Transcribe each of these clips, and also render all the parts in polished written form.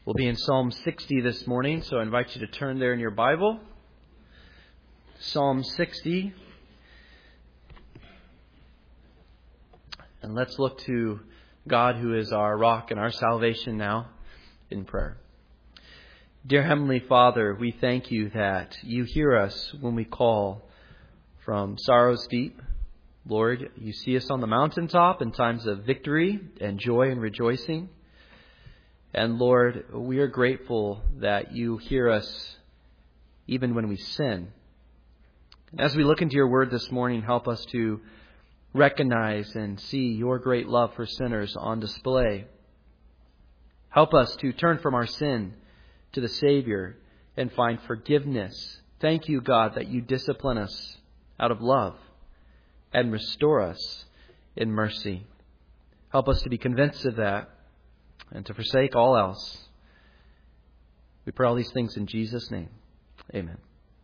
We'll be in Psalm 60 this morning, so I invite you to turn there in your Bible. Psalm 60. And let's look to God, who is our rock and our salvation, now in prayer. Dear Heavenly Father, we thank you that you hear us when we call from sorrows deep. Lord, you see us on the mountaintop in times of victory and joy and rejoicing. And Lord, we are grateful that you hear us even when we sin. As we look into your word this morning, help us to recognize and see your great love for sinners on display. Help us to turn from our sin to the Savior and find forgiveness. Thank you, God, that you discipline us out of love and restore us in mercy. Help us to be convinced of that and to forsake all else. We pray all these things in Jesus' name. Amen.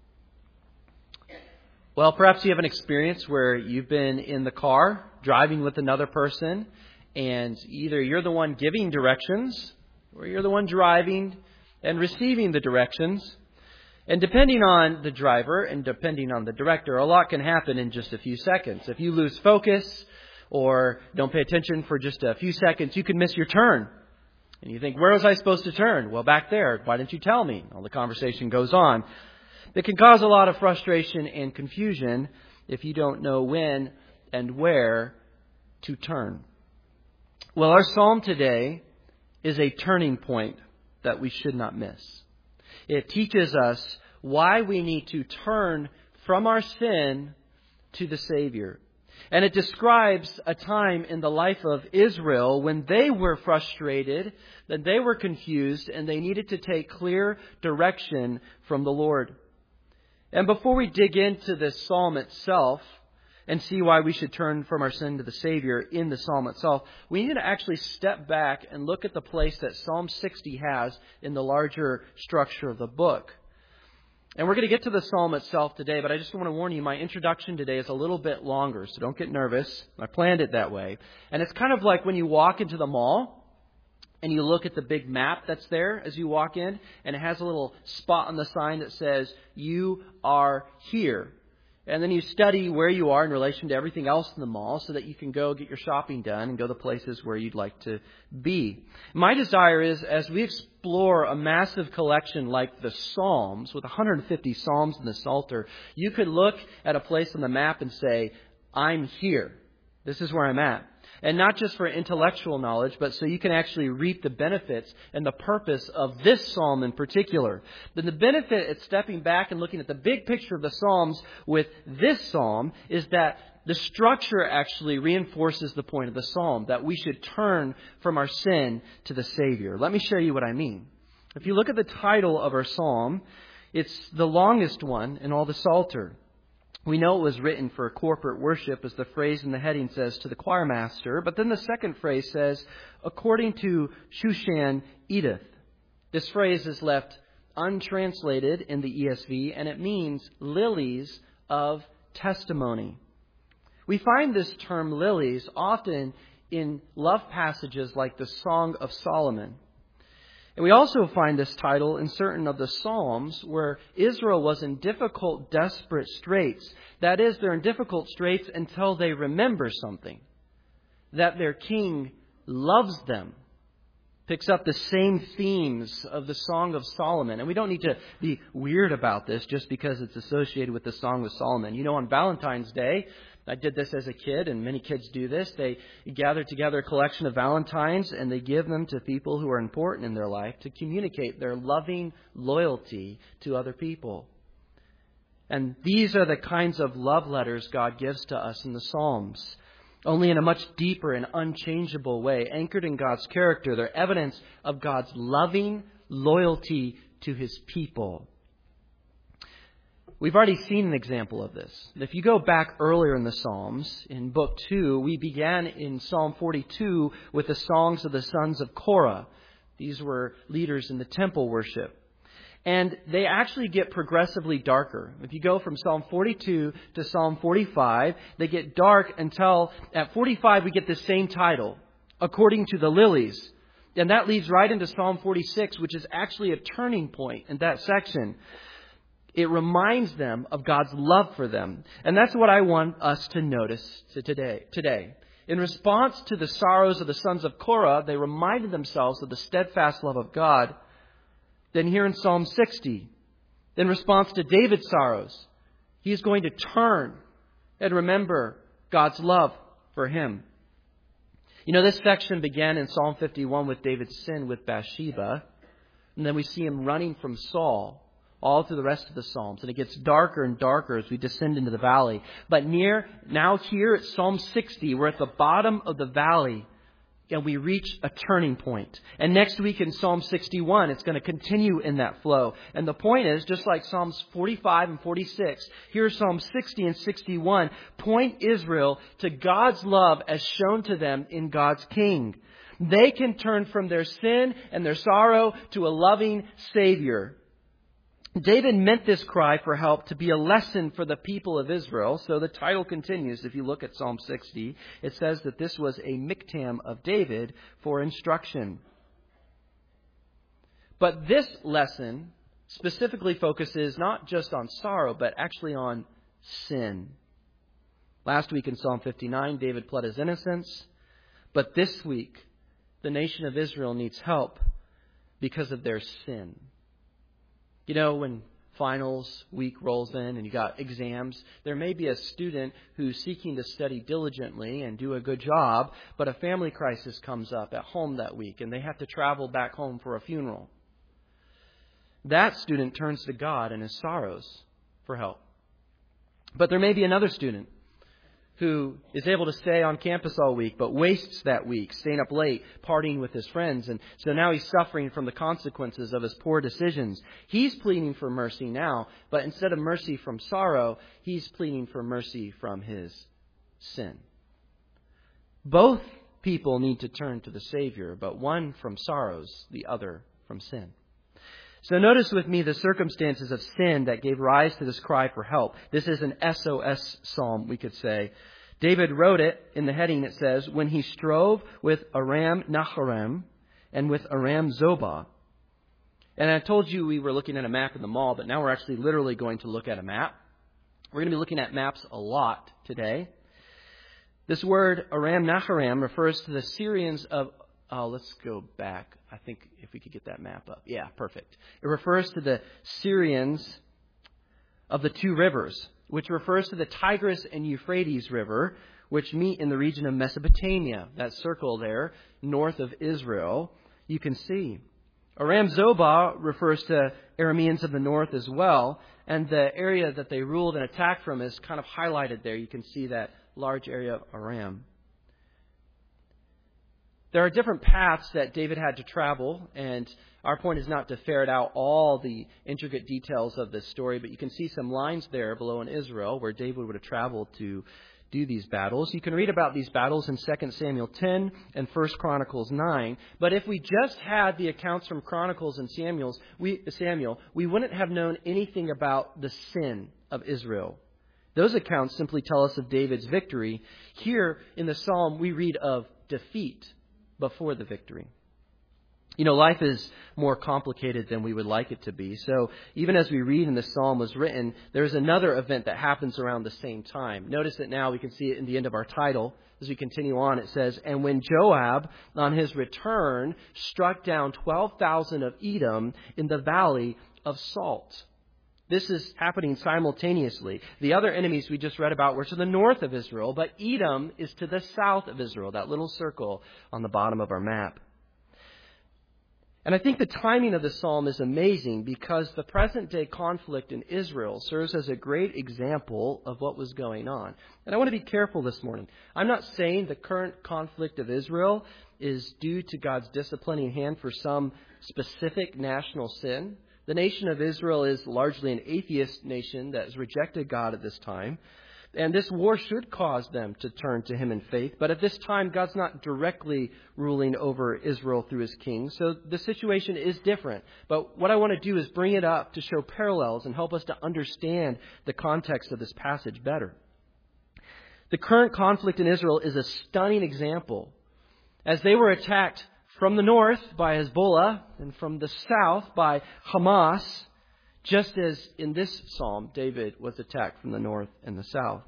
Well, perhaps you have an experience where you've been in the car driving with another person, and either you're the one giving directions or you're the one driving and receiving the directions. And depending on the driver and depending on the director, a lot can happen in just a few seconds. If you lose focus or don't pay attention for just a few seconds, you can miss your turn. And you think, where was I supposed to turn? Well, back there. Why didn't you tell me? Well, the conversation goes on. It can cause a lot of frustration and confusion if you don't know when and where to turn. Well, our psalm today is a turning point that we should not miss. It teaches us why we need to turn from our sin to the Savior. And it describes a time in the life of Israel when they were frustrated, that they were confused, and they needed to take clear direction from the Lord. And before we dig into this psalm itself and see why we should turn from our sin to the Savior in the psalm itself, we need to actually step back and look at the place that Psalm 60 has in the larger structure of the book. And we're going to get to the psalm itself today, but I just want to warn you, my introduction today is a little bit longer, so don't get nervous. I planned it that way. And it's kind of like when you walk into the mall and you look at the big map that's there as you walk in, and it has a little spot on the sign that says, "You are here." And then you study where you are in relation to everything else in the mall so that you can go get your shopping done and go to places where you'd like to be. My desire is, as we explore a massive collection like the Psalms, with 150 Psalms in the Psalter, you could look at a place on the map and say, I'm here. This is where I'm at. And not just for intellectual knowledge, but so you can actually reap the benefits and the purpose of this psalm in particular. Then the benefit at stepping back and looking at the big picture of the Psalms with this psalm is that the structure actually reinforces the point of the psalm, that we should turn from our sin to the Savior. Let me show you what I mean. If you look at the title of our psalm, it's the longest one in all the Psalter. We know it was written for corporate worship, as the phrase in the heading says, to the choir master. But then the second phrase says, according to Shushan Edith. This phrase is left untranslated in the ESV, and it means lilies of testimony. We find this term lilies often in love passages like the Song of Solomon. And we also find this title in certain of the Psalms where Israel was in difficult, desperate straits. That is, they're in difficult straits until they remember something. That their king loves them. Picks up the same themes of the Song of Solomon. And we don't need to be weird about this just because it's associated with the Song of Solomon. You know, on Valentine's Day, I did this as a kid, and many kids do this. They gather together a collection of Valentines, and they give them to people who are important in their life to communicate their loving loyalty to other people. And these are the kinds of love letters God gives to us in the Psalms, only in a much deeper and unchangeable way, anchored in God's character. They're evidence of God's loving loyalty to His people. We've already seen an example of this. If you go back earlier in the Psalms, in Book 2, we began in Psalm 42 with the songs of the sons of Korah. These were leaders in the temple worship. And they actually get progressively darker. If you go from Psalm 42 to Psalm 45, they get dark until at 45 we get the same title, according to the lilies. And that leads right into Psalm 46, which is actually a turning point in that section. It reminds them of God's love for them. And that's what I want us to notice today. In response to the sorrows of the sons of Korah, they reminded themselves of the steadfast love of God. Then here in Psalm 60, in response to David's sorrows, he is going to turn and remember God's love for him. You know, this section began in Psalm 51 with David's sin with Bathsheba. And then we see him running from Saul all through the rest of the Psalms. And it gets darker and darker as we descend into the valley. But now here at Psalm 60, we're at the bottom of the valley. And we reach a turning point. And next week in Psalm 61, it's going to continue in that flow. And the point is, just like Psalms 45 and 46, here Psalms 60 and 61 point Israel to God's love as shown to them in God's King. They can turn from their sin and their sorrow to a loving Savior. David meant this cry for help to be a lesson for the people of Israel. So the title continues. If you look at Psalm 60, it says that this was a miktam of David for instruction. But this lesson specifically focuses not just on sorrow, but actually on sin. Last week in Psalm 59, David pled his innocence. But this week, the nation of Israel needs help because of their sin. You know, when finals week rolls in and you got exams, there may be a student who's seeking to study diligently and do a good job, but a family crisis comes up at home that week and they have to travel back home for a funeral. That student turns to God in his sorrows for help. But there may be another student who is able to stay on campus all week, but wastes that week, staying up late, partying with his friends. And so now he's suffering from the consequences of his poor decisions. He's pleading for mercy now, but instead of mercy from sorrow, he's pleading for mercy from his sin. Both people need to turn to the Savior, but one from sorrows, the other from sin. So notice with me the circumstances of sin that gave rise to this cry for help. This is an SOS psalm, we could say. David wrote it in the heading. It says, when he strove with Aram Naharaim and with Aram Zobah. And I told you we were looking at a map in the mall, but now we're actually literally going to look at a map. We're going to be looking at maps a lot today. This word Aram Naharaim refers to the Syrians of... let's go back. I think if we could get that map up. Yeah, perfect. It refers to the Syrians of the two rivers, which refers to the Tigris and Euphrates River, which meet in the region of Mesopotamia. That circle there, north of Israel, you can see. Aram Zobah refers to Arameans of the north as well, and the area that they ruled and attacked from is kind of highlighted there. You can see that large area of Aram. There are different paths that David had to travel, and our point is not to ferret out all the intricate details of this story, but you can see some lines there below in Israel where David would have traveled to do these battles. You can read about these battles in 2 Samuel 10 and 1 Chronicles 9, but if we just had the accounts from Chronicles and Samuel, we wouldn't have known anything about the sin of Israel. Those accounts simply tell us of David's victory. Here in the psalm, we read of defeat before the victory. You know, life is more complicated than we would like it to be. So even as we read in the psalm was written, there's another event that happens around the same time. Notice that now we can see it in the end of our title. As we continue on, it says, and when Joab, on his return, struck down 12,000 of Edom in the valley of Salt. This is happening simultaneously. The other enemies we just read about were to the north of Israel, but Edom is to the south of Israel, that little circle on the bottom of our map. And I think the timing of the psalm is amazing because the present-day conflict in Israel serves as a great example of what was going on. And I want to be careful this morning. I'm not saying the current conflict of Israel is due to God's disciplining hand for some specific national sin. The nation of Israel is largely an atheist nation that has rejected God at this time. And this war should cause them to turn to Him in faith. But at this time, God's not directly ruling over Israel through His king. So the situation is different. But what I want to do is bring it up to show parallels and help us to understand the context of this passage better. The current conflict in Israel is a stunning example. As they were attacked from the north by Hezbollah and from the south by Hamas, just as in this psalm, David was attacked from the north and the south.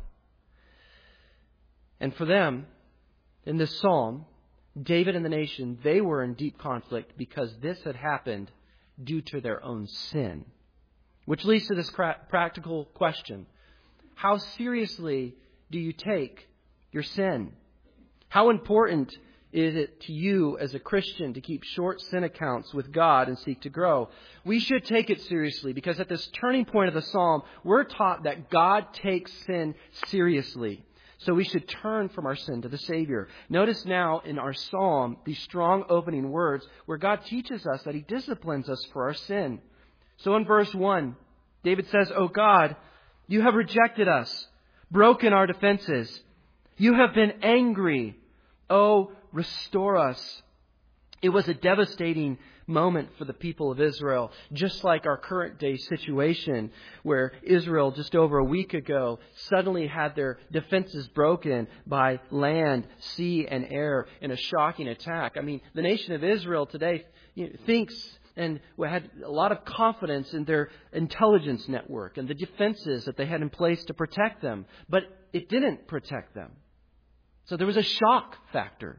And for them, in this psalm, David and the nation, they were in deep conflict because this had happened due to their own sin. Which leads to this practical question. How seriously do you take your sin? How important is it to you as a Christian to keep short sin accounts with God and seek to grow? We should take it seriously because at this turning point of the psalm, we're taught that God takes sin seriously. So we should turn from our sin to the Savior. Notice now in our psalm these strong opening words where God teaches us that He disciplines us for our sin. So in verse 1, David says, "O God, you have rejected us, broken our defenses. You have been angry. Oh, restore us." It was a devastating moment for the people of Israel, just like our current day situation where Israel just over a week ago suddenly had their defenses broken by land, sea, and air in a shocking attack. I mean, the nation of Israel today thinks and had a lot of confidence in their intelligence network and the defenses that they had in place to protect them, but it didn't protect them. So there was a shock factor.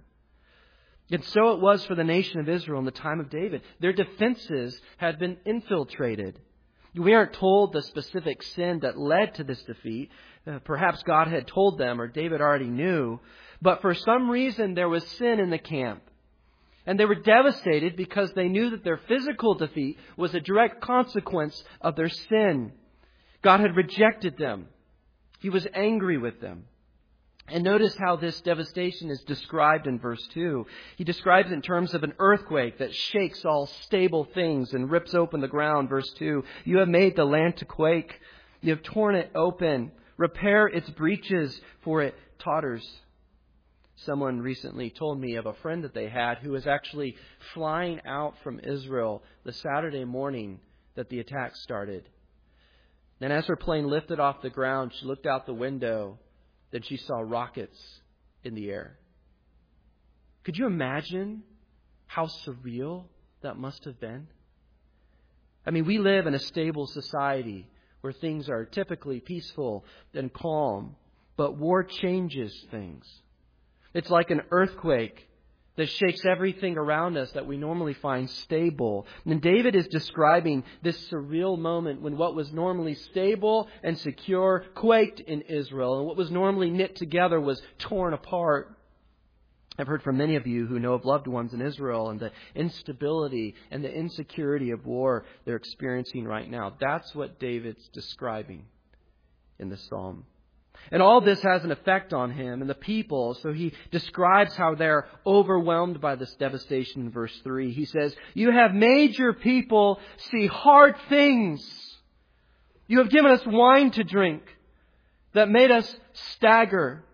And so it was for the nation of Israel in the time of David. Their defenses had been infiltrated. We aren't told the specific sin that led to this defeat. Perhaps God had told them or David already knew. But for some reason there was sin in the camp. And they were devastated because they knew that their physical defeat was a direct consequence of their sin. God had rejected them. He was angry with them. And notice how this devastation is described in verse 2. He describes it in terms of an earthquake that shakes all stable things and rips open the ground. Verse 2, "You have made the land to quake. You have torn it open. Repair its breaches, for it totters." Someone recently told me of a friend that they had who was actually flying out from Israel the Saturday morning that the attack started. Then as her plane lifted off the ground, she looked out the window. Then she saw rockets in the air. Could you imagine how surreal that must have been? I mean, we live in a stable society where things are typically peaceful and calm, but war changes things. It's like an earthquake that shakes everything around us that we normally find stable. And David is describing this surreal moment when what was normally stable and secure quaked in Israel, and what was normally knit together was torn apart. I've heard from many of you who know of loved ones in Israel and the instability and the insecurity of war they're experiencing right now. That's what David's describing in the psalm. And all this has an effect on him and the people. So he describes how they're overwhelmed by this devastation in verse 3. He says, "You have made your people see hard things. You have given us wine to drink that made us stagger."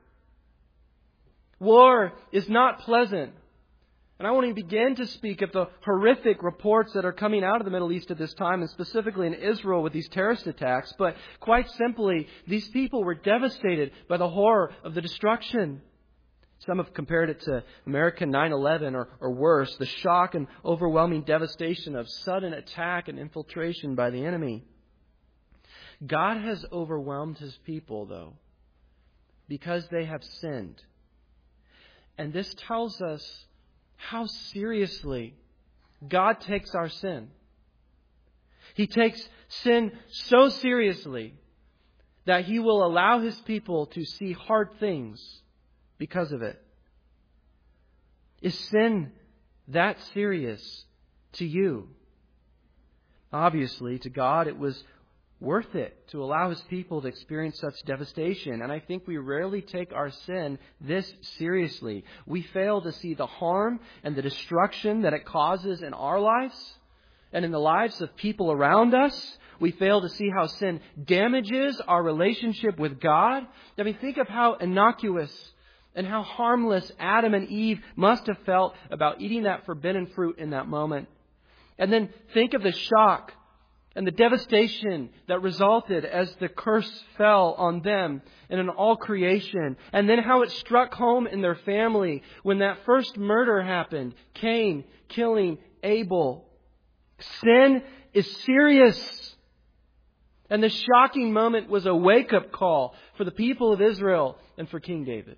War is not pleasant. And I won't even begin to speak of the horrific reports that are coming out of the Middle East at this time, and specifically in Israel with these terrorist attacks. But quite simply, these people were devastated by the horror of the destruction. Some have compared it to American 9/11 or worse, the shock and overwhelming devastation of sudden attack and infiltration by the enemy. God has overwhelmed His people, though, because they have sinned. And this tells us how seriously God takes our sin. He takes sin so seriously that He will allow His people to see hard things because of it. Is sin that serious to you? Obviously, to God, it was worth it to allow His people to experience such devastation. And I think we rarely take our sin this seriously. We fail to see the harm and the destruction that it causes in our lives and in the lives of people around us. We fail to see how sin damages our relationship with God. I mean, think of how innocuous and how harmless Adam and Eve must have felt about eating that forbidden fruit in that moment. And then think of the shock and the devastation that resulted as the curse fell on them and on all creation. And then how it struck home in their family when that first murder happened. Cain killing Abel. Sin is serious. And the shocking moment was a wake-up call for the people of Israel and for King David.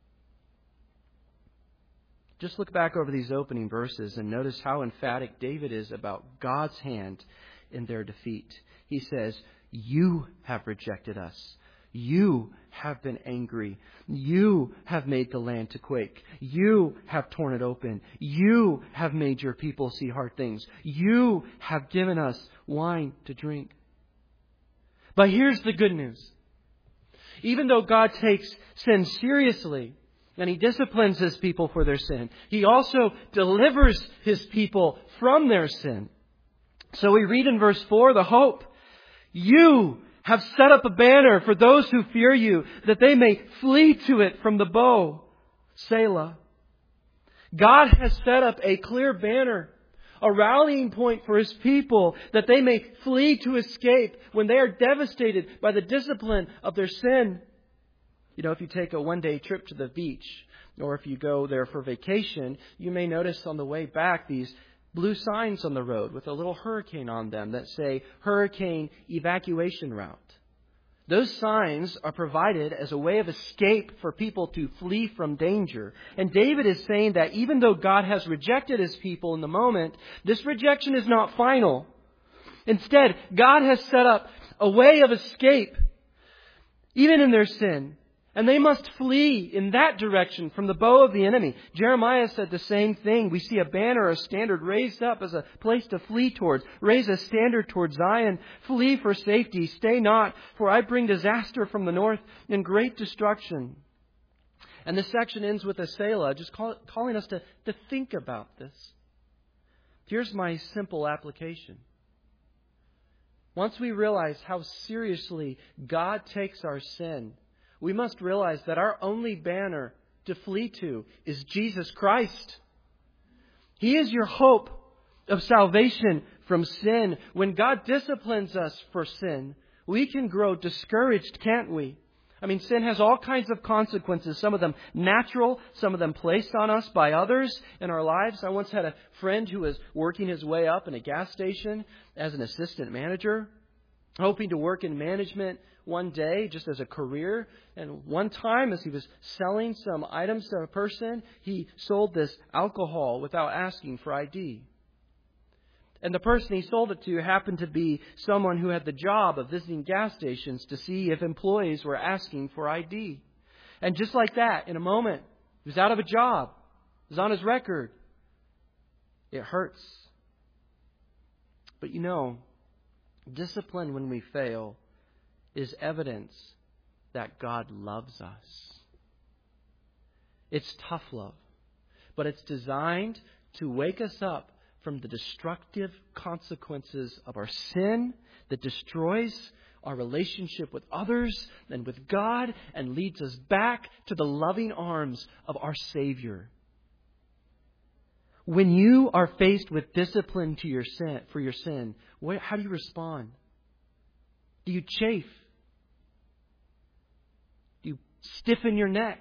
Just look back over these opening verses and notice how emphatic David is about God's hand in their defeat. He says, "You have rejected us. You have been angry. You have made the land to quake. You have torn it open. You have made your people see hard things. You have given us wine to drink." But here's the good news. Even though God takes sin seriously, and He disciplines His people for their sin, He also delivers His people from their sin. So we read in verse 4, the hope. "You have set up a banner for those who fear you, that they may flee to it from the bow." Selah. God has set up a clear banner, a rallying point for His people, that they may flee to escape when they are devastated by the discipline of their sin. You know, if you take a one-day trip to the beach, or if you go there for vacation, you may notice on the way back these blue signs on the road with a little hurricane on them that say Hurricane Evacuation Route. Those signs are provided as a way of escape for people to flee from danger. And David is saying that even though God has rejected His people in the moment, this rejection is not final. Instead, God has set up a way of escape, even in their sin. And they must flee in that direction from the bow of the enemy. Jeremiah said the same thing. We see a banner, a standard raised up as a place to flee towards. Raise a standard towards Zion. Flee for safety. Stay not, for I bring disaster from the north and great destruction. And this section ends with a Selah, just calling us to think about this. Here's my simple application. Once we realize how seriously God takes our sin, we must realize that our only banner to flee to is Jesus Christ. He is your hope of salvation from sin. When God disciplines us for sin, we can grow discouraged, can't we? I mean, sin has all kinds of consequences, some of them natural, some of them placed on us by others in our lives. I once had a friend who was working his way up in a gas station as an assistant manager, hoping to work in management one day just as a career. And one time as he was selling some items to a person, he sold this alcohol without asking for ID. And the person he sold it to happened to be someone who had the job of visiting gas stations to see if employees were asking for ID. And just like that, in a moment, he was out of a job. It was on his record. It hurts. But you know, discipline when we fail is evidence that God loves us. It's tough love, but it's designed to wake us up from the destructive consequences of our sin that destroys our relationship with others and with God and leads us back to the loving arms of our Savior. When you are faced with discipline for your sin, how do you respond? Do you chafe? Do you stiffen your neck?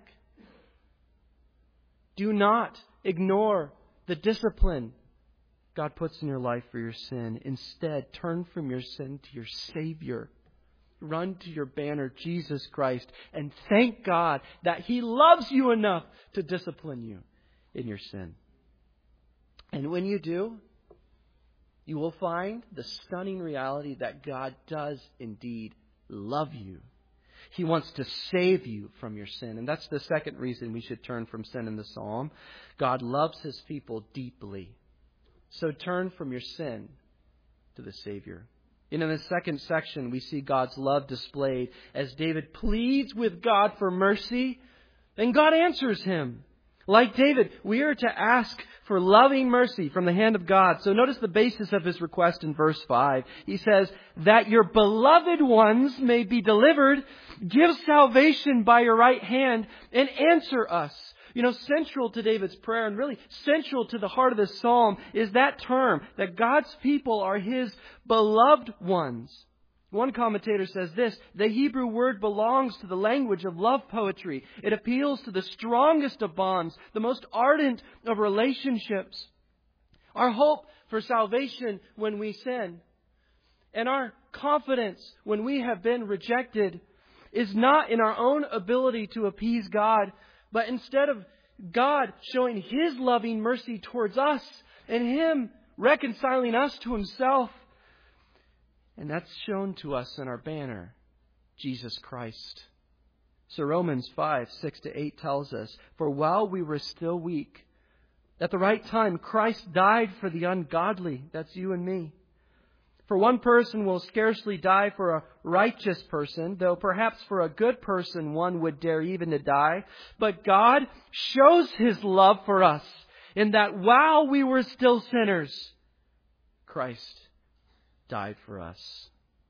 Do not ignore the discipline God puts in your life for your sin. Instead, turn from your sin to your Savior. Run to your banner, Jesus Christ, and thank God that He loves you enough to discipline you in your sin. And when you do, you will find the stunning reality that God does indeed love you. He wants to save you from your sin. And that's the second reason we should turn from sin in the psalm. God loves His people deeply. So turn from your sin to the Savior. And in the second section, we see God's love displayed as David pleads with God for mercy, and God answers him. Like David, we are to ask for loving mercy from the hand of God. So notice the basis of his request in verse 5. He says, that your beloved ones may be delivered. Give salvation by your right hand and answer us. You know, central to David's prayer and really central to the heart of this psalm is that term, that God's people are His beloved ones. One commentator says this: the Hebrew word belongs to the language of love poetry. It appeals to the strongest of bonds, the most ardent of relationships. Our hope for salvation when we sin, and our confidence when we have been rejected, is not in our own ability to appease God, but instead of God showing His loving mercy towards us and Him reconciling us to Himself. And that's shown to us in our banner, Jesus Christ. So Romans 5:6-8 tells us, "For while we were still weak, at the right time Christ died for the ungodly." That's you and me. For one person will scarcely die for a righteous person, though perhaps for a good person one would dare even to die. But God shows His love for us in that while we were still sinners, Christ died for us.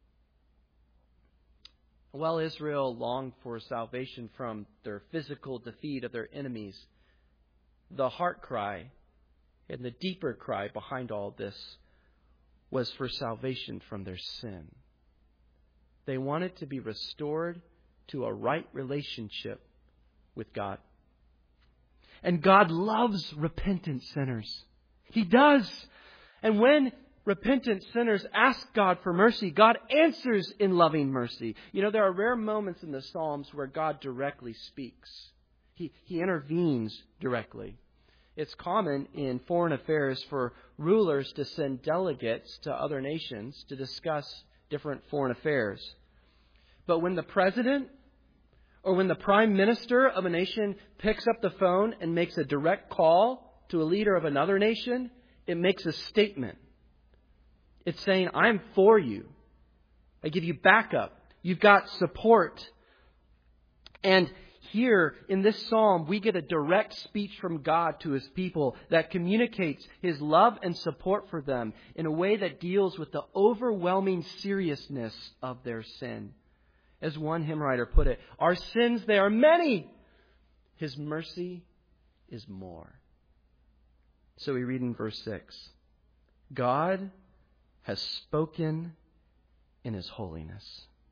While Israel longed for salvation from their physical defeat of their enemies, the heart cry and the deeper cry behind all this was for salvation from their sin. They wanted to be restored to a right relationship with God. And God loves repentant sinners. He does. And when repentant sinners ask God for mercy, God answers in loving mercy. You know, there are rare moments in the Psalms where God directly speaks. He intervenes directly. It's common in foreign affairs for rulers to send delegates to other nations to discuss different foreign affairs. But when the president or when the prime minister of a nation picks up the phone and makes a direct call to a leader of another nation, it makes a statement. It's saying, I'm for you. I give you backup. You've got support. And here in this psalm, we get a direct speech from God to His people that communicates His love and support for them in a way that deals with the overwhelming seriousness of their sin. As one hymn writer put it, our sins, they are many. His mercy is more. So we read in verse 6, God has spoken in His holiness.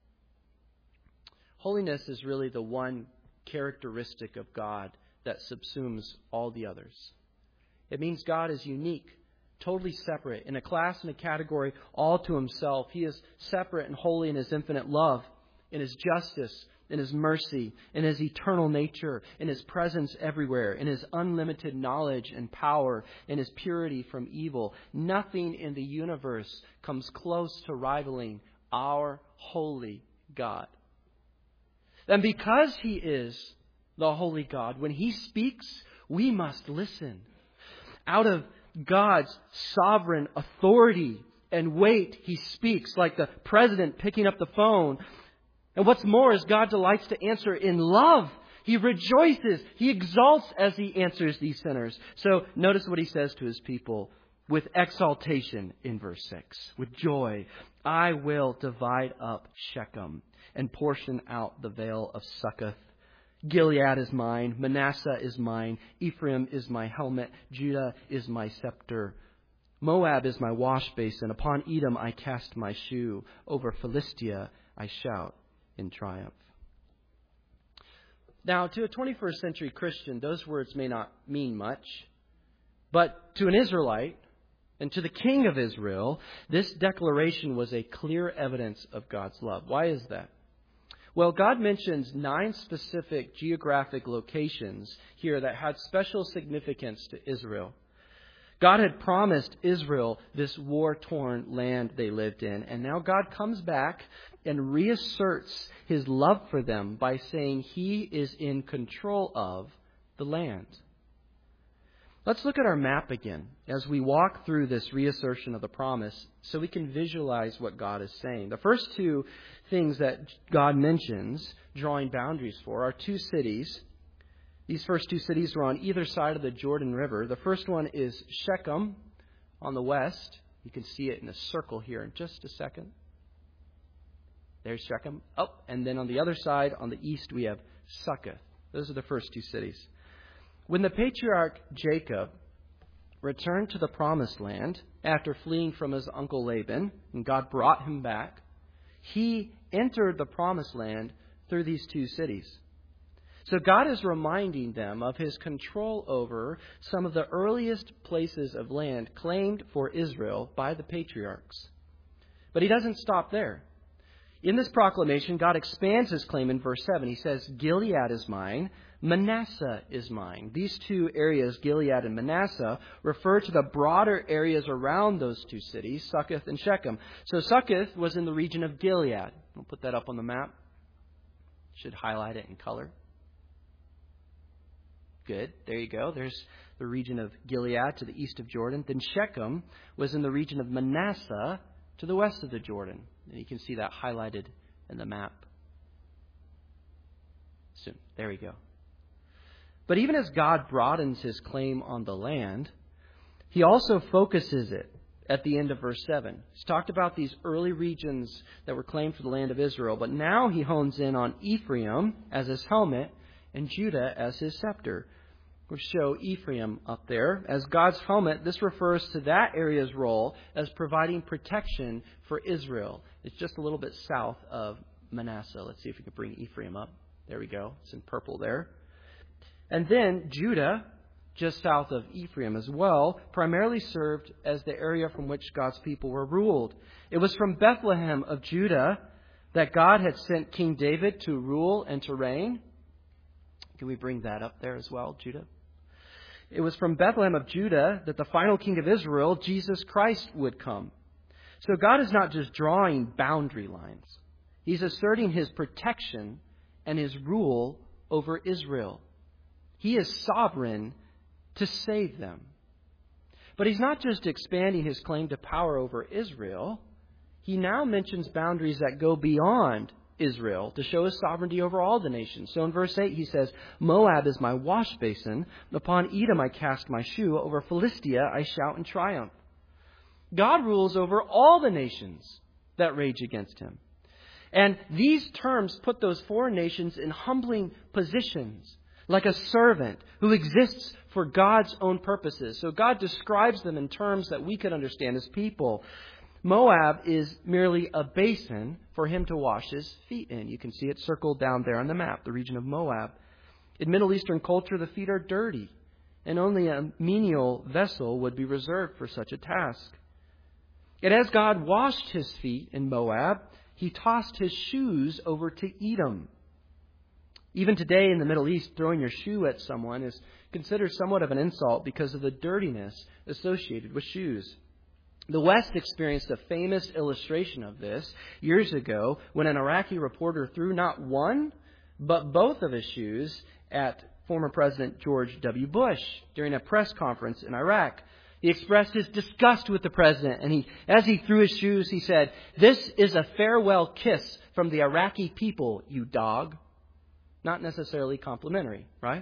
Holiness is really the one characteristic of God that subsumes all the others. It means God is unique, totally separate, in a class and a category all to Himself. He is separate and holy in His infinite love, in His justice, in His mercy, in His eternal nature, in His presence everywhere, in His unlimited knowledge and power, in His purity from evil. Nothing in the universe comes close to rivaling our holy God. And because He is the holy God, when He speaks, we must listen. Out of God's sovereign authority and weight, He speaks like the president picking up the phone. And what's more is God delights to answer in love. He rejoices. He exalts as He answers these sinners. So notice what He says to His people with exaltation in verse 6. With joy, I will divide up Shechem and portion out the vale of Succoth. Gilead is mine, Manasseh is mine, Ephraim is my helmet, Judah is my scepter. Moab is my wash basin, upon Edom I cast my shoe, over Philistia I shout in triumph. Now, to a 21st century Christian, those words may not mean much, but to an Israelite and to the king of Israel, this declaration was a clear evidence of God's love. Why is that? Well, God mentions 9 specific geographic locations here that had special significance to Israel. God had promised Israel this war-torn land they lived in, and now God comes back and reasserts His love for them by saying He is in control of the land. Let's look at our map again as we walk through this reassertion of the promise so we can visualize what God is saying. The first 2 things that God mentions drawing boundaries for are 2 cities. These first 2 cities are on either side of the Jordan River. The first one is Shechem on the west. You can see it in a circle here in just a second. There's Shechem. And then on the other side, on the east, we have Succoth. Those are the first 2 cities. When the patriarch Jacob returned to the promised land after fleeing from his uncle Laban, and God brought him back, he entered the promised land through these two cities. So God is reminding them of his control over some of the earliest places of land claimed for Israel by the patriarchs. But he doesn't stop there. In this proclamation, God expands his claim in verse 7. He says, Gilead is mine, Manasseh is mine. These two areas, Gilead and Manasseh, refer to the broader areas around those two cities, Succoth and Shechem. So Succoth was in the region of Gilead. We'll put that up on the map. Should highlight it in color. Good. There you go. There's the region of Gilead to the east of Jordan. Then Shechem was in the region of Manasseh to the west of the Jordan. And you can see that highlighted in the map. So, there we go. But even as God broadens his claim on the land, he also focuses it at the end of verse 7. He's talked about these early regions that were claimed for the land of Israel, but now he hones in on Ephraim as his helmet and Judah as his scepter. We'll show Ephraim up there. As God's helmet, this refers to that area's role as providing protection for Israel. It's just a little bit south of Manasseh. Let's see if we can bring Ephraim up. There we go. It's in purple there. And then Judah, just south of Ephraim as well, primarily served as the area from which God's people were ruled. It was from Bethlehem of Judah that God had sent King David to rule and to reign. Can we bring that up there as well, Judah? It was from Bethlehem of Judah that the final king of Israel, Jesus Christ, would come. So God is not just drawing boundary lines. He's asserting his protection and his rule over Israel. He is sovereign to save them. But he's not just expanding his claim to power over Israel. He now mentions boundaries that go beyond Israel to show his sovereignty over all the nations. So in verse 8 he says, Moab is my wash basin. Upon Edom I cast my shoe. Over Philistia I shout in triumph. God rules over all the nations that rage against him. And these terms put those foreign nations in humbling positions, like a servant who exists for God's own purposes. So God describes them in terms that we could understand as people. Moab is merely a basin for him to wash his feet in. You can see it circled down there on the map, the region of Moab. In Middle Eastern culture, the feet are dirty, and only a menial vessel would be reserved for such a task. And as God washed his feet in Moab, he tossed his shoes over to Edom. Even today in the Middle East, throwing your shoe at someone is considered somewhat of an insult because of the dirtiness associated with shoes. The West experienced a famous illustration of this years ago when an Iraqi reporter threw not one, but both of his shoes at former President George W. Bush during a press conference in Iraq. He expressed his disgust with the president, and as he threw his shoes, he said, "This is a farewell kiss from the Iraqi people, you dog." Not necessarily complimentary, right?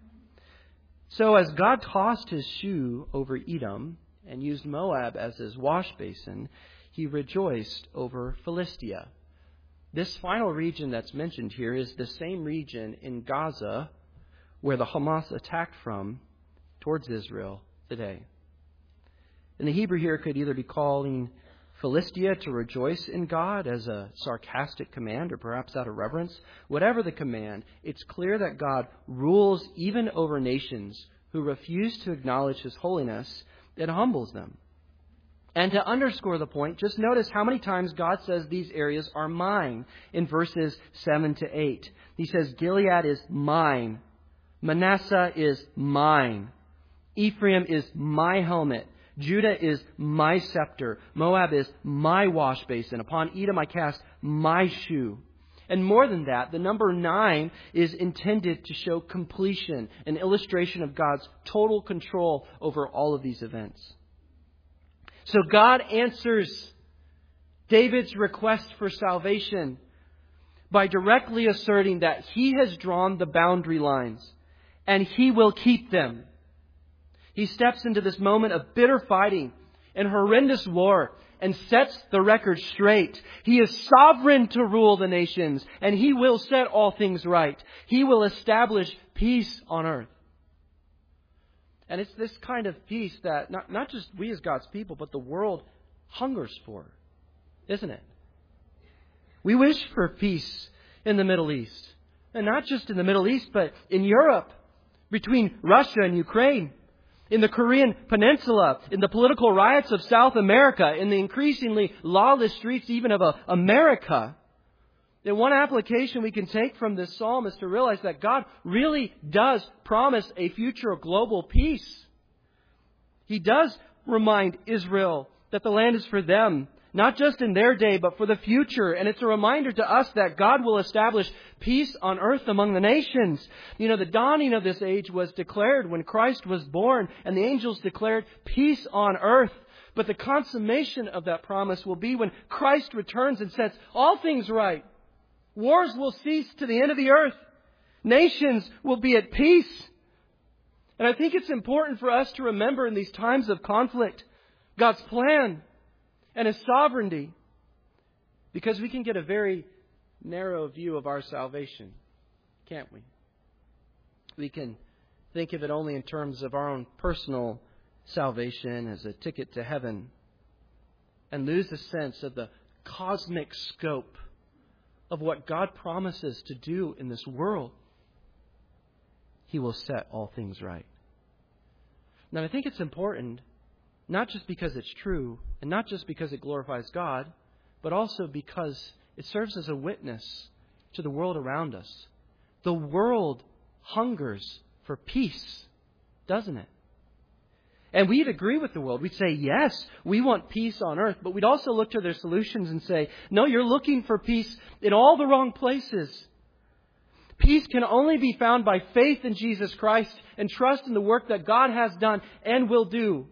So as God tossed his shoe over Edom and used Moab as his wash basin, he rejoiced over Philistia. This final region that's mentioned here is the same region in Gaza where the Hamas attacked from towards Israel today. And the Hebrew here could either be calling Philistia to rejoice in God as a sarcastic command or perhaps out of reverence. Whatever the command, it's clear that God rules even over nations who refuse to acknowledge his holiness. It humbles them. And to underscore the point, just notice how many times God says these areas are mine in verses 7 to 8. He says, Gilead is mine. Manasseh is mine. Ephraim is my helmet. Judah is my scepter. Moab is my wash basin. Upon Edom I cast my shoe. And more than that, the number 9 is intended to show completion, an illustration of God's total control over all of these events. So God answers David's request for salvation by directly asserting that he has drawn the boundary lines and he will keep them. He steps into this moment of bitter fighting and horrendous war and sets the record straight. He is sovereign to rule the nations, and he will set all things right. He will establish peace on earth. And it's this kind of peace that not just we as God's people, but the world hungers for, isn't it? We wish for peace in the Middle East. And not just in the Middle East, but in Europe, between Russia and Ukraine, in the Korean Peninsula, in the political riots of South America, in the increasingly lawless streets even of America. And one application we can take from this psalm is to realize that God really does promise a future of global peace. He does remind Israel that the land is for them, not just in their day, but for the future. And it's a reminder to us that God will establish peace on earth among the nations. You know, the dawning of this age was declared when Christ was born, and the angels declared peace on earth. But the consummation of that promise will be when Christ returns and sets all things right. Wars will cease to the end of the earth. Nations will be at peace. And I think it's important for us to remember in these times of conflict God's plan and His sovereignty, because we can get a very narrow view of our salvation, can't we? We can think of it only in terms of our own personal salvation as a ticket to heaven and lose a sense of the cosmic scope of what God promises to do in this world. He will set all things right. Now, I think it's important, not just because it's true, and not just because it glorifies God, but also because it serves as a witness to the world around us. The world hungers for peace, doesn't it? And we'd agree with the world. We'd say, yes, we want peace on earth. But we'd also look to their solutions and say, no, you're looking for peace in all the wrong places. Peace can only be found by faith in Jesus Christ and trust in the work that God has done and will do.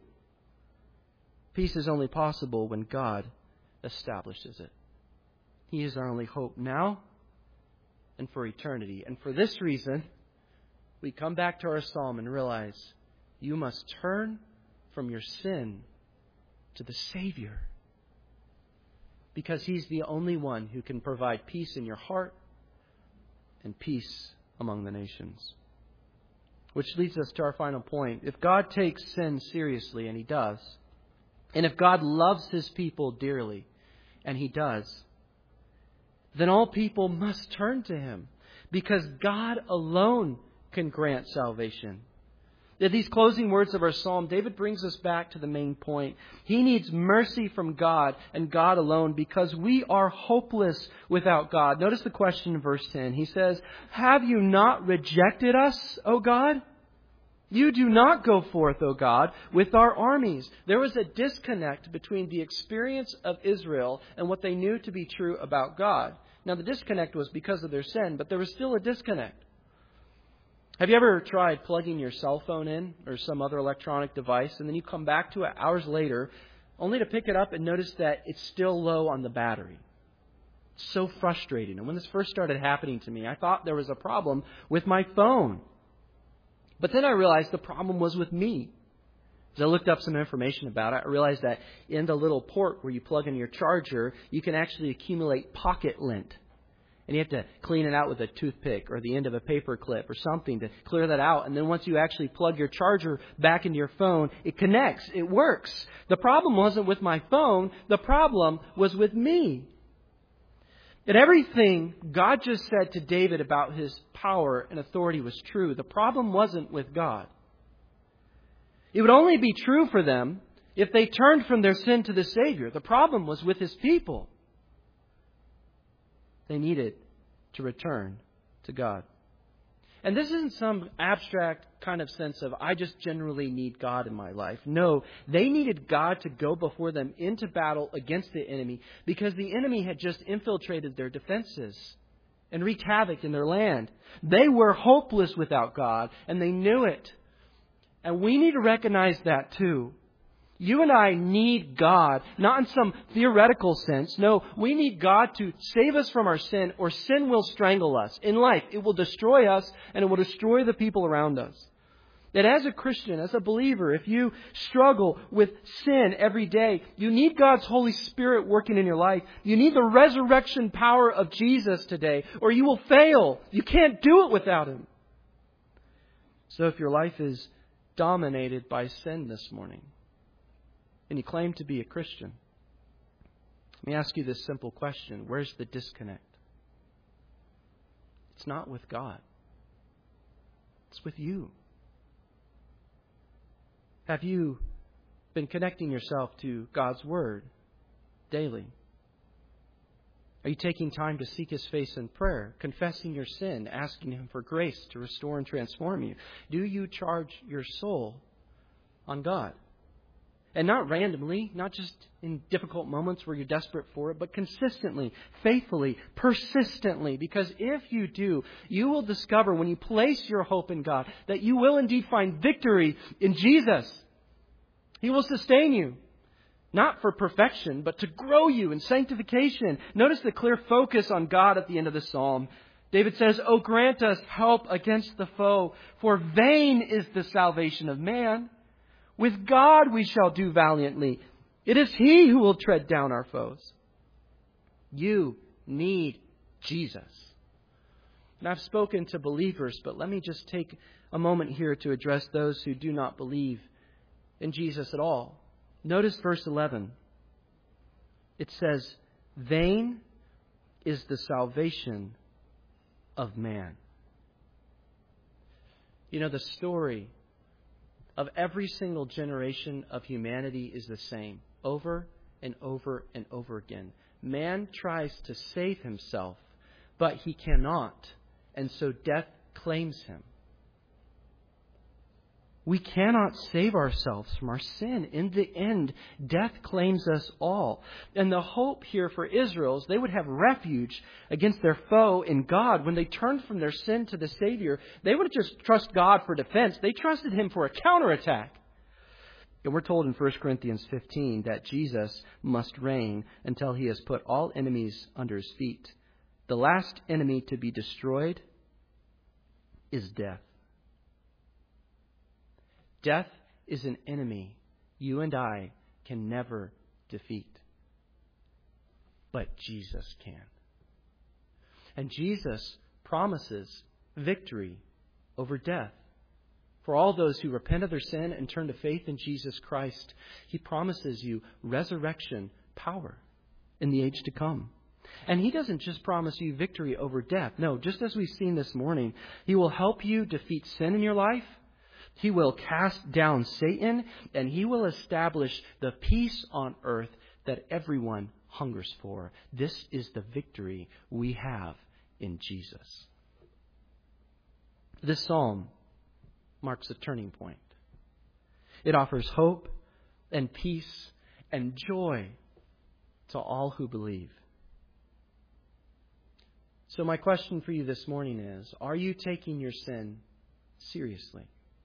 Peace is only possible when God establishes it. He is our only hope now and for eternity. And for this reason, we come back to our psalm and realize you must turn from your sin to the Savior, because He's the only one who can provide peace in your heart and peace among the nations. Which leads us to our final point. If God takes sin seriously, and He does, and if God loves His people dearly, and He does, then all people must turn to Him, because God alone can grant salvation. In these closing words of our psalm, David brings us back to the main point. He needs mercy from God and God alone, because we are hopeless without God. Notice the question in verse 10. He says, have you not rejected us, O God? You do not go forth, O God, with our armies. There was a disconnect between the experience of Israel and what they knew to be true about God. Now, the disconnect was because of their sin, but there was still a disconnect. Have you ever tried plugging your cell phone in or some other electronic device, and then you come back to it hours later only to pick it up and notice that it's still low on the battery? It's so frustrating. And when this first started happening to me, I thought there was a problem with my phone. But then I realized the problem was with me. As I looked up some information about it, I realized that in the little port where you plug in your charger, you can actually accumulate pocket lint. And you have to clean it out with a toothpick or the end of a paper clip or something to clear that out. And then once you actually plug your charger back into your phone, it connects. It works. The problem wasn't with my phone. The problem was with me. And everything God just said to David about His power and authority was true. The problem wasn't with God. It would only be true for them if they turned from their sin to the Savior. The problem was with His people. They needed to return to God. And this isn't some abstract kind of sense of, I just generally need God in my life. No, they needed God to go before them into battle against the enemy, because the enemy had just infiltrated their defenses and wreaked havoc in their land. They were hopeless without God, and they knew it. And we need to recognize that too. You and I need God, not in some theoretical sense. No, we need God to save us from our sin, or sin will strangle us. In life, it will destroy us, and it will destroy the people around us. That as a Christian, as a believer, if you struggle with sin every day, you need God's Holy Spirit working in your life. You need the resurrection power of Jesus today, or you will fail. You can't do it without Him. So if your life is dominated by sin this morning, and you claim to be a Christian, let me ask you this simple question. Where's the disconnect? It's not with God. It's with you. Have you been connecting yourself to God's Word daily? Are you taking time to seek His face in prayer, confessing your sin, asking Him for grace to restore and transform you? Do you charge your soul on God? And not randomly, not just in difficult moments where you're desperate for it, but consistently, faithfully, persistently. Because if you do, you will discover when you place your hope in God that you will indeed find victory in Jesus. He will sustain you. Not for perfection, but to grow you in sanctification. Notice the clear focus on God at the end of the psalm. David says, "Oh, grant us help against the foe, for vain is the salvation of man. With God we shall do valiantly. It is He who will tread down our foes." You need Jesus. And I've spoken to believers, but let me just take a moment here to address those who do not believe in Jesus at all. Notice verse 11. It says, "Vain is the salvation of man." You know, the story of every single generation of humanity is the same, over and over and over again. Man tries to save himself, but he cannot, and so death claims him. We cannot save ourselves from our sin. In the end, death claims us all. And the hope here for Israel is they would have refuge against their foe in God. When they turned from their sin to the Savior, they wouldn't just trust God for defense. They trusted Him for a counterattack. And we're told in 1 Corinthians 15 that Jesus must reign until He has put all enemies under His feet. The last enemy to be destroyed is death. Death is an enemy you and I can never defeat. But Jesus can. And Jesus promises victory over death. For all those who repent of their sin and turn to faith in Jesus Christ, He promises you resurrection power in the age to come. And He doesn't just promise you victory over death. No, just as we've seen this morning, He will help you defeat sin in your life. He will cast down Satan, and He will establish the peace on earth that everyone hungers for. This is the victory we have in Jesus. This psalm marks a turning point. It offers hope and peace and joy to all who believe. So my question for you this morning is, are you taking your sin seriously?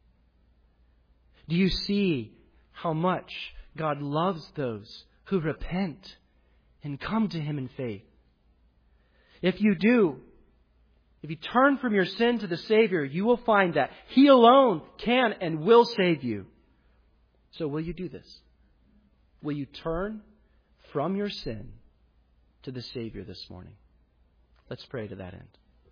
Do you see how much God loves those who repent and come to Him in faith? If you do, if you turn from your sin to the Savior, you will find that He alone can and will save you. So will you do this? Will you turn from your sin to the Savior this morning? Let's pray to that end.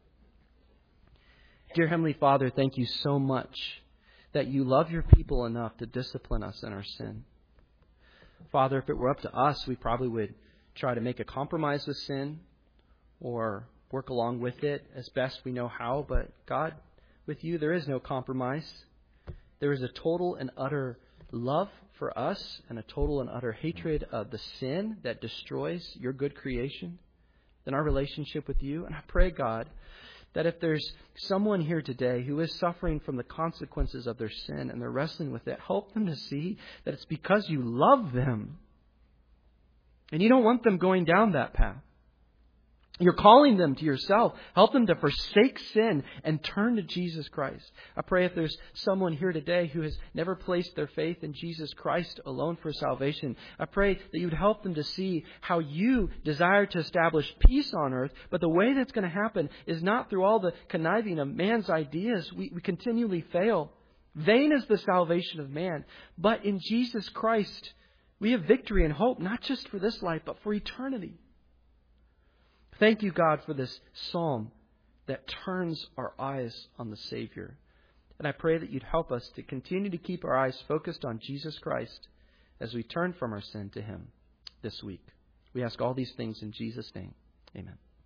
Dear Heavenly Father, thank you so much that you love your people enough to discipline us in our sin. Father, if it were up to us, we probably would try to make a compromise with sin or work along with it as best we know how. But God, with you, there is no compromise. There is a total and utter love for us and a total and utter hatred of the sin that destroys your good creation in our relationship with you. And I pray, God, that if there's someone here today who is suffering from the consequences of their sin and they're wrestling with it, help them to see that it's because you love them. And you don't want them going down that path. You're calling them to yourself. Help them to forsake sin and turn to Jesus Christ. I pray if there's someone here today who has never placed their faith in Jesus Christ alone for salvation, I pray that you would help them to see how you desire to establish peace on earth. But the way that's going to happen is not through all the conniving of man's ideas. We continually fail. Vain is the salvation of man. But in Jesus Christ, we have victory and hope, not just for this life, but for eternity. Thank you, God, for this psalm that turns our eyes on the Savior. And I pray that you'd help us to continue to keep our eyes focused on Jesus Christ as we turn from our sin to Him this week. We ask all these things in Jesus' name. Amen.